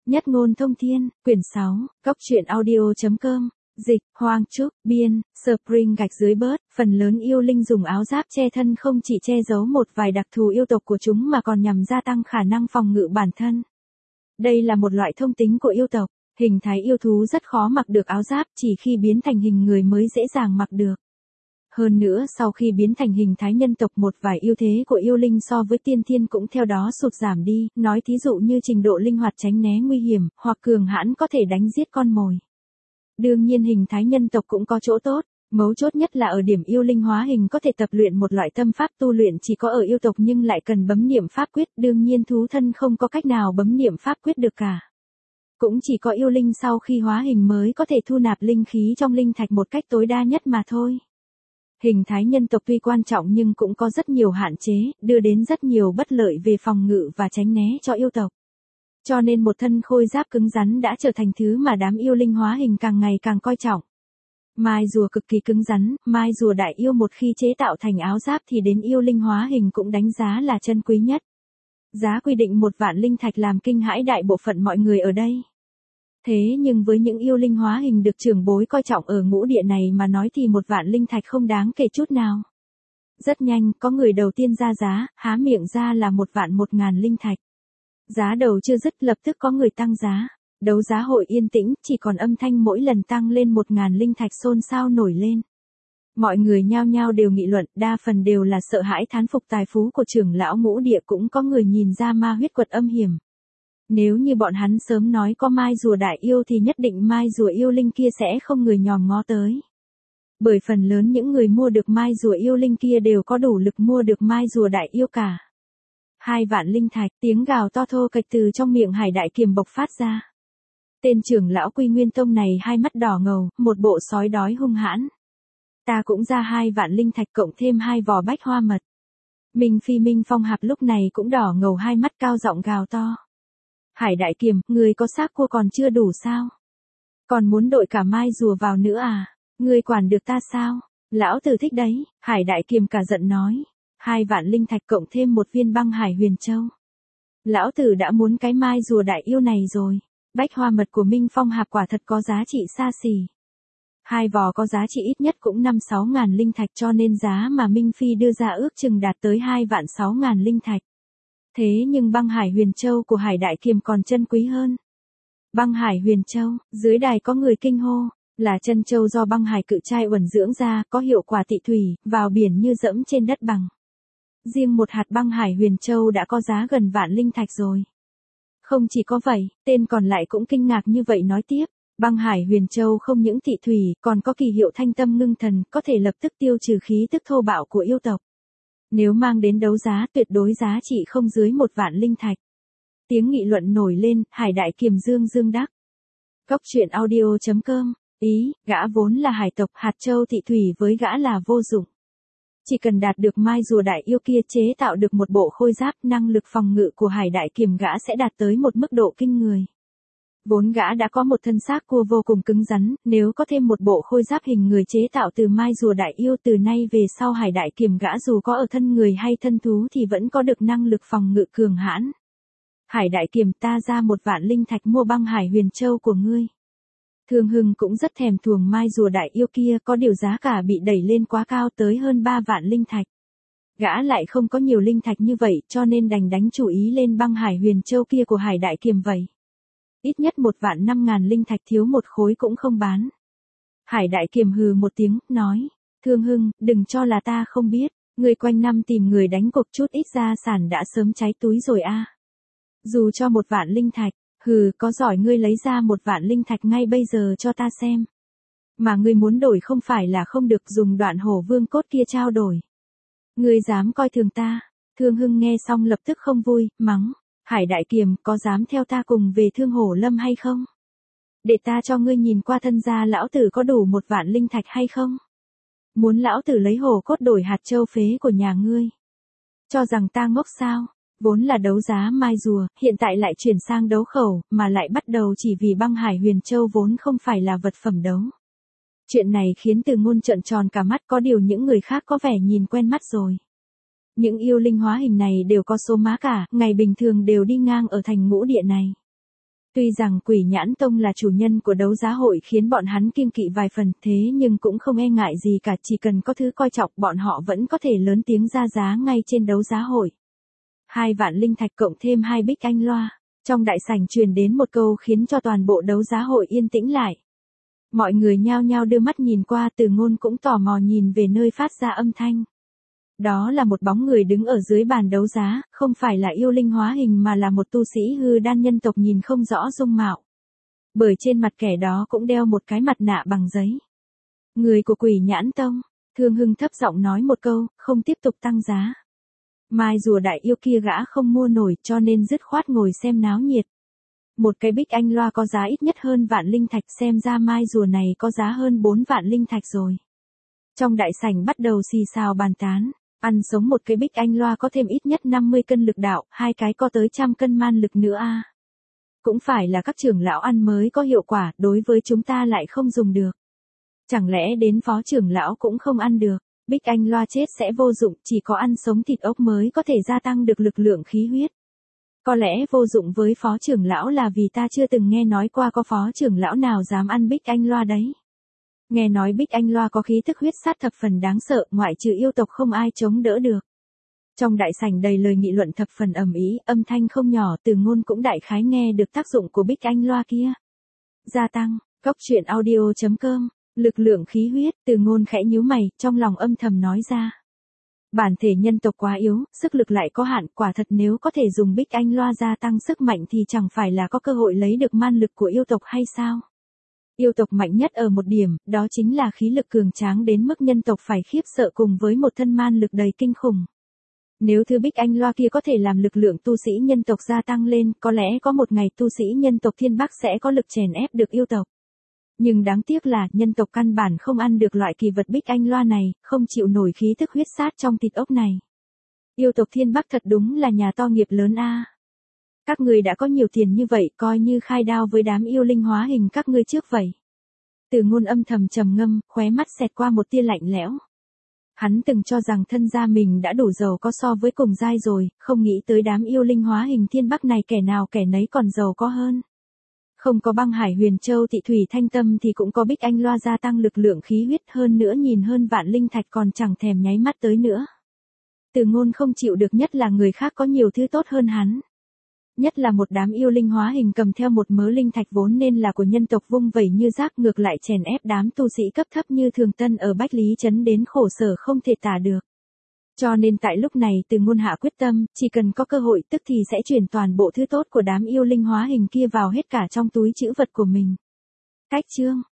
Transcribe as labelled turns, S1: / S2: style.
S1: Nhất ngôn thông thiên, quyển 6, Cốc truyện audio.com, dịch, Hoang Trúc, biên, Spring gạch dưới bớt, phần lớn yêu linh dùng áo giáp che thân không chỉ che giấu một vài đặc thù yêu tộc của chúng mà còn nhằm gia tăng khả năng phòng ngự bản thân. Đây là một loại thông tính của yêu tộc, hình thái yêu thú rất khó mặc được áo giáp, chỉ khi biến thành hình người mới dễ dàng mặc được. Hơn nữa sau khi biến thành hình thái nhân tộc một vài ưu thế của yêu linh so với tiên thiên cũng theo đó sụt giảm đi, nói thí dụ như trình độ linh hoạt tránh né nguy hiểm, hoặc cường hãn có thể đánh giết con mồi. Đương nhiên hình thái nhân tộc cũng có chỗ tốt, mấu chốt nhất là ở điểm yêu linh hóa hình có thể tập luyện một loại tâm pháp tu luyện chỉ có ở yêu tộc nhưng lại cần bấm niệm pháp quyết, đương nhiên thú thân không có cách nào bấm niệm pháp quyết được cả. Cũng chỉ có yêu linh sau khi hóa hình mới có thể thu nạp linh khí trong linh thạch một cách tối đa nhất mà thôi. Hình thái nhân tộc tuy quan trọng nhưng cũng có rất nhiều hạn chế, đưa đến rất nhiều bất lợi về phòng ngự và tránh né cho yêu tộc. Cho nên một thân khôi giáp cứng rắn đã trở thành thứ mà đám yêu linh hóa hình càng ngày càng coi trọng. Mai rùa cực kỳ cứng rắn, mai rùa đại yêu một khi chế tạo thành áo giáp thì đến yêu linh hóa hình cũng đánh giá là chân quý nhất. Giá quy định 1.000.000 linh thạch làm kinh hãi đại bộ phận mọi người ở đây. Thế nhưng với những yêu linh hóa hình được trưởng bối coi trọng ở ngũ địa này mà nói thì 1.000.000 linh thạch không đáng kể chút nào. Rất nhanh, có người đầu tiên ra giá, há miệng ra là 1.000.000 linh thạch. Giá đầu chưa dứt lập tức có người tăng giá. Đấu giá hội yên tĩnh, chỉ còn âm thanh mỗi lần tăng lên 1.000 linh thạch xôn xao nổi lên. Mọi người nhao nhao đều nghị luận, đa phần đều là sợ hãi thán phục tài phú của trưởng lão ngũ địa, cũng có người nhìn ra ma huyết quật âm hiểm. Nếu như bọn hắn sớm nói có mai rùa đại yêu thì nhất định mai rùa yêu linh kia sẽ không người nhòm ngó tới. Bởi phần lớn những người mua được mai rùa yêu linh kia đều có đủ lực mua được mai rùa đại yêu cả. 2.000.000 linh thạch, tiếng gào to thô kệch từ trong miệng Hải Đại Kiềm bộc phát ra. Tên trưởng lão Quy Nguyên Tông này hai mắt đỏ ngầu, một bộ sói đói hung hãn. Ta cũng ra 2.000.000 linh thạch cộng thêm 2 vỏ bách hoa mật. Minh Phi Minh Phong Hạp lúc này cũng đỏ ngầu, hai mắt cao giọng gào to. Hải Đại Kiềm, người có xác cua còn chưa đủ sao? Còn muốn đội cả mai rùa vào nữa à? Ngươi quản được ta sao? Lão tử thích đấy, Hải Đại Kiềm cả giận nói. 2.000.000 linh thạch cộng thêm 1 viên băng hải huyền châu. Lão tử đã muốn cái mai rùa đại yêu này rồi. Bách hoa mật của Minh Phong Hạp quả thật có giá trị xa xỉ. 2 vò có giá trị ít nhất cũng 5-6.000 linh thạch, cho nên giá mà Minh Phi đưa ra ước chừng đạt tới 2.600.000 linh thạch. Thế nhưng băng hải huyền châu của Hải Đại Kiềm còn chân quý hơn. Băng hải huyền châu, dưới đài có người kinh hô, là chân châu do băng hải cự trai uẩn dưỡng ra, có hiệu quả tị thủy, vào biển như dẫm trên đất bằng. Riêng một hạt băng hải huyền châu đã có giá gần vạn linh thạch rồi. Không chỉ có vậy, tên còn lại cũng kinh ngạc như vậy nói tiếp, băng hải huyền châu không những tị thủy, còn có kỳ hiệu thanh tâm ngưng thần, có thể lập tức tiêu trừ khí tức thô bạo của yêu tộc. Nếu mang đến đấu giá tuyệt đối giá trị không dưới 1.000.000 linh thạch. Tiếng nghị luận nổi lên, Hải Đại Kiềm dương đắc. Cốc truyện audio.com, ý, gã vốn là hải tộc, hạt châu tị thủy với gã là vô dụng. Chỉ cần đạt được mai rùa đại yêu kia chế tạo được một bộ khôi giáp, năng lực phòng ngự của Hải Đại Kiềm gã sẽ đạt tới một mức độ kinh người. Vốn gã đã có một thân xác cua vô cùng cứng rắn, nếu có thêm một bộ khôi giáp hình người chế tạo từ mai rùa đại yêu, từ nay về sau Hải Đại Kiềm gã dù có ở thân người hay thân thú thì vẫn có được năng lực phòng ngự cường hãn. Hải Đại Kiềm, ta ra 1.000.000 linh thạch mua băng hải huyền châu của ngươi. Thương Hưng cũng rất thèm thuồng mai rùa đại yêu kia, có điều giá cả bị đẩy lên quá cao tới hơn 3.000.000 linh thạch. Gã lại không có nhiều linh thạch như vậy cho nên đành đánh chủ ý lên băng hải huyền châu kia của Hải Đại Kiềm vậy. Ít nhất 1.500.000 linh thạch, thiếu một khối cũng không bán. Hải Đại Kiềm hừ một tiếng, nói, Thương Hưng, đừng cho là ta không biết, người quanh năm tìm người đánh cuộc chút ít gia sản đã sớm cháy túi rồi a. Dù cho 1.000.000 linh thạch, hừ, có giỏi ngươi lấy ra 1.000.000 linh thạch ngay bây giờ cho ta xem. Mà ngươi muốn đổi không phải là không được, dùng đoạn hổ vương cốt kia trao đổi. Ngươi dám coi thường ta? Thương Hưng nghe xong lập tức không vui, mắng. Hải Đại Kiềm, có dám theo ta cùng về Thương Hổ Lâm hay không? Để ta cho ngươi nhìn qua thân gia lão tử có đủ 1.000.000 linh thạch hay không? Muốn lão tử lấy hổ cốt đổi hạt châu phế của nhà ngươi? Cho rằng ta ngốc sao? Vốn là đấu giá mai rùa, hiện tại lại chuyển sang đấu khẩu, mà lại bắt đầu chỉ vì băng hải huyền châu vốn không phải là vật phẩm đấu. Chuyện này khiến Từ Ngôn trợn tròn cả mắt, có điều những người khác có vẻ nhìn quen mắt rồi. Những yêu linh hóa hình này đều có số má cả, ngày bình thường đều đi ngang ở thành ngũ địa này. Tuy rằng Quỷ Nhãn Tông là chủ nhân của đấu giá hội khiến bọn hắn kiêng kỵ vài phần, thế nhưng cũng không e ngại gì cả, chỉ cần có thứ coi trọng bọn họ vẫn có thể lớn tiếng ra giá ngay trên đấu giá hội. 2 vạn linh thạch cộng thêm 2 bích anh loa. Trong đại sảnh truyền đến một câu khiến cho toàn bộ đấu giá hội yên tĩnh lại. Mọi người nhao nhao đưa mắt nhìn qua, Từ Ngôn cũng tò mò nhìn về nơi phát ra âm thanh. Đó là một bóng người đứng ở dưới bàn đấu giá, không phải là yêu linh hóa hình mà là một tu sĩ hư đan nhân tộc nhìn không rõ dung mạo. Bởi trên mặt kẻ đó cũng đeo một cái mặt nạ bằng giấy. Người của Quỷ Nhãn Tông, Thương Hưng thấp giọng nói một câu, không tiếp tục tăng giá. Mai rùa đại yêu kia gã không mua nổi cho nên dứt khoát ngồi xem náo nhiệt. Một cái bích anh loa có giá ít nhất hơn vạn linh thạch, xem ra mai rùa này có giá hơn 4 vạn linh thạch rồi. Trong đại sảnh bắt đầu xì xào bàn tán. Ăn sống một cái bích anh loa có thêm ít nhất 50 cân lực đạo, 2 cái có tới 100 cân man lực nữa a. Cũng phải là các trưởng lão ăn mới có hiệu quả, đối với chúng ta lại không dùng được. Chẳng lẽ đến phó trưởng lão cũng không ăn được, bích anh loa chết sẽ vô dụng, chỉ có ăn sống thịt ốc mới có thể gia tăng được lực lượng khí huyết. Có lẽ vô dụng với phó trưởng lão là vì ta chưa từng nghe nói qua có phó trưởng lão nào dám ăn bích anh loa đấy. Nghe nói bích anh loa có khí tức huyết sát thập phần đáng sợ, ngoại trừ yêu tộc không ai chống đỡ được. Trong đại sảnh đầy lời nghị luận thập phần ầm ĩ, âm thanh không nhỏ, Từ Ngôn cũng đại khái nghe được tác dụng của bích anh loa kia. Gia tăng, Cốc Truyện Audio.com, lực lượng khí huyết, Từ Ngôn khẽ nhíu mày, trong lòng âm thầm nói ra. Bản thể nhân tộc quá yếu, sức lực lại có hạn, quả thật nếu có thể dùng bích anh loa gia tăng sức mạnh thì chẳng phải là có cơ hội lấy được man lực của yêu tộc hay sao? Yêu tộc mạnh nhất ở một điểm, đó chính là khí lực cường tráng đến mức nhân tộc phải khiếp sợ cùng với một thân man lực đầy kinh khủng. Nếu thứ bích anh loa kia có thể làm lực lượng tu sĩ nhân tộc gia tăng lên, có lẽ có một ngày tu sĩ nhân tộc Thiên Bắc sẽ có lực chèn ép được yêu tộc. Nhưng đáng tiếc là, nhân tộc căn bản không ăn được loại kỳ vật bích anh loa này, không chịu nổi khí tức huyết sát trong thịt ốc này. Yêu tộc Thiên Bắc thật đúng là nhà to nghiệp lớn a. Các người đã có nhiều tiền như vậy, coi như khai đao với đám yêu linh hóa hình các ngươi trước vậy. Từ Ngôn âm thầm trầm ngâm, khóe mắt xẹt qua một tia lạnh lẽo. Hắn từng cho rằng thân gia mình đã đủ giàu có so với cùng giai rồi, không nghĩ tới đám yêu linh hóa hình Thiên Bắc này kẻ nào kẻ nấy còn giàu có hơn. Không có băng hải huyền châu tị thủy thanh tâm thì cũng có bích anh loa gia tăng lực lượng khí huyết, hơn nữa nhìn hơn vạn linh thạch còn chẳng thèm nháy mắt tới nữa. Từ Ngôn không chịu được nhất là người khác có nhiều thứ tốt hơn hắn. Nhất là một đám yêu linh hóa hình cầm theo một mớ linh thạch vốn nên là của nhân tộc vung vẩy như rác, ngược lại chèn ép đám tu sĩ cấp thấp như Thường Tân ở Bách Lý Trấn đến khổ sở không thể tả được. Cho nên tại lúc này Từ Ngôn hạ quyết tâm, chỉ cần có cơ hội tức thì sẽ chuyển toàn bộ thứ tốt của đám yêu linh hóa hình kia vào hết cả trong túi trữ vật của mình. Cách chương